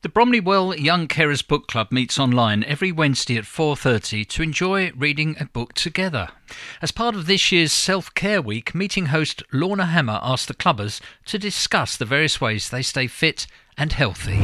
The Bromley Well Young Carers Book Club meets online every Wednesday at 4:30 to enjoy reading a book together. As part of this year's Self-Care Week, meeting host Lorna Hammer asked the clubbers to discuss the various ways they stay fit and healthy.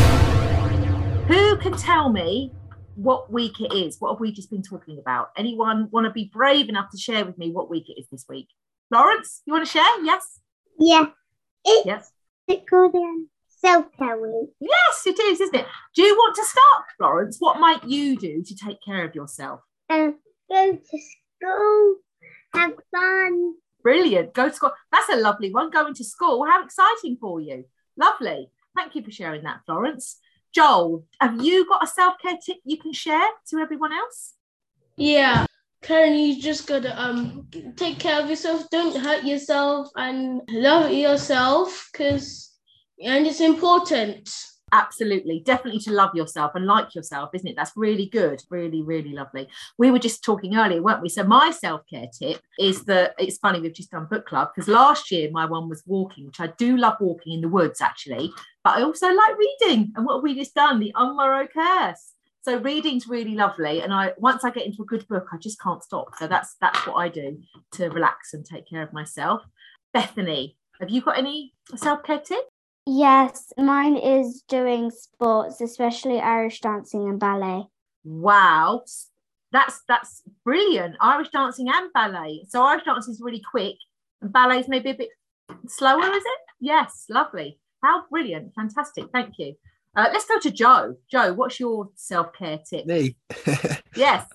Who can tell me what week it is? What have we just been talking about? Anyone want to be brave enough to share with me what week it is this week? Lawrence, you want to share? Yes? Yeah. Yes. It's called Self-Care Week. Yes, it is, isn't it? Do you want to start, Florence? What might you do to take care of yourself? Go to school, have fun. Brilliant. Go to school. That's a lovely one. Going to school. How exciting for you. Lovely. Thank you for sharing that, Florence. Joel, have you got a self-care tip you can share to everyone else? Yeah. Karen, you just gotta take care of yourself. Don't hurt yourself and love yourself and it's important. Absolutely. Definitely to love yourself and like yourself, isn't it? That's really good. Really, really lovely. We were just talking earlier, weren't we? So my self-care tip is that it's funny, we've just done book club because last year my one was walking, which I do love walking in the woods actually, but I also like reading. And what have we just done? The Umaro Curse. So reading's really lovely. And once I get into a good book, I just can't stop. So that's what I do to relax and take care of myself. Bethany, have you got any self-care tips? Yes, mine is doing sports, especially Irish dancing and ballet. Wow, that's brilliant. Irish dancing and ballet. So Irish dancing is really quick and ballet is maybe a bit slower, is it? Yes, lovely. How brilliant. Fantastic. Thank you. Let's go to Joe. Joe, what's your self-care tip? Me? Yes.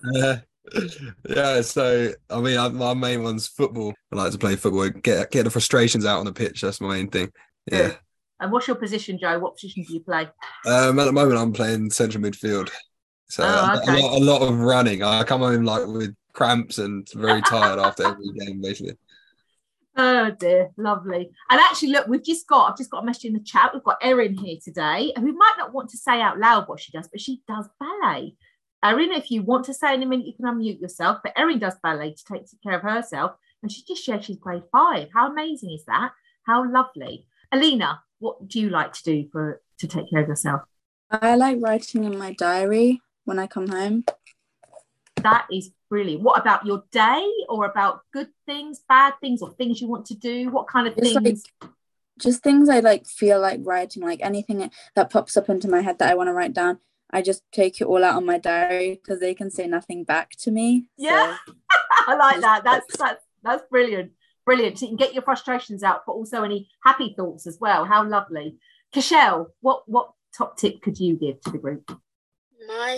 Yeah, so I mean, my main one's football. I like to play football, get the frustrations out on the pitch. That's my main thing. Yeah. Good. And what's your position, Joe? What position do you play? At the moment, I'm playing central midfield. So okay. a lot of running. I come home like with cramps and very tired after every game, basically. Oh dear, lovely. And actually, look, I've just got a message in the chat. We've got Erin here today, who might not want to say out loud what she does, but she does ballet. Erin, if you want to say in a minute, you can unmute yourself. But Erin does ballet to take care of herself, and she just shared she's grade 5. How amazing is that? How lovely. Alina, what do you like to do to take care of yourself? I like writing in my diary when I come home. That is brilliant. What about your day, or about good things, bad things, or things you want to do? What kind of things? Just things I feel like writing, like anything that pops up into my head that I want to write down. I just take it all out on my diary because they can say nothing back to me. Yeah, so. I like that. That's brilliant. Brilliant. So you can get your frustrations out, but also any happy thoughts as well. How lovely. Cashel, what top tip could you give to the group? My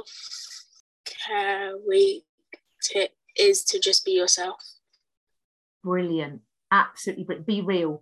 self-care week tip is to just be yourself. Brilliant. Absolutely brilliant. Be real.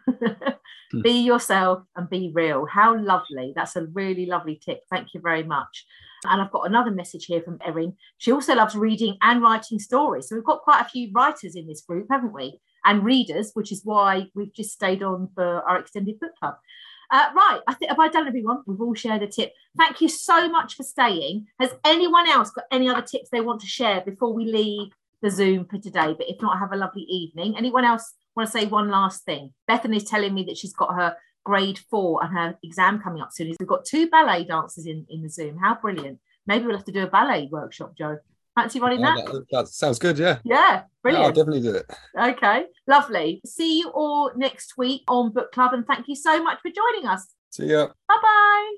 Be yourself and be real. How lovely. That's a really lovely tip. Thank you very much. And I've got another message here from Erin. She also loves reading and writing stories. So we've got quite a few writers in this group, haven't we? And readers, which is why we've just stayed on for our extended book club. Right, I think, have I done everyone? We've all shared a tip. Thank you so much for staying. Has anyone else got any other tips they want to share before we leave the Zoom for today? But if not, have a lovely evening. Anyone else want to say one last thing? Bethany's telling me that she's got her grade 4 and her exam coming up soon. We've got 2 ballet dancers in the Zoom. How brilliant. Maybe we'll have to do a ballet workshop, Joe. Fancy running that? That sounds good, yeah. Yeah, brilliant. Yeah, I'll definitely do it. Okay, lovely. See you all next week on Book Club, and thank you so much for joining us. See ya. Bye-bye.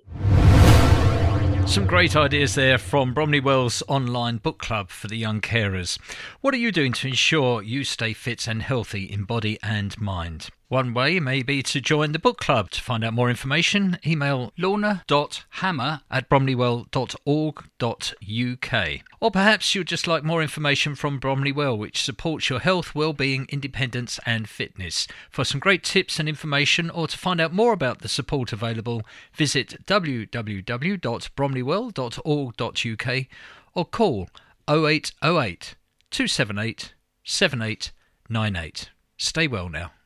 Some great ideas there from Bromley Wells Online Book Club for the young carers. What are you doing to ensure you stay fit and healthy in body and mind? One way may be to join the book club. To find out more information, email lorna.hammer@bromleywell.org.uk. Or perhaps you'd just like more information from Bromley Well, which supports your health, well-being, independence and fitness. For some great tips and information, or to find out more about the support available, visit www.bromleywell.org.uk or call 0808 278 7898. Stay well now.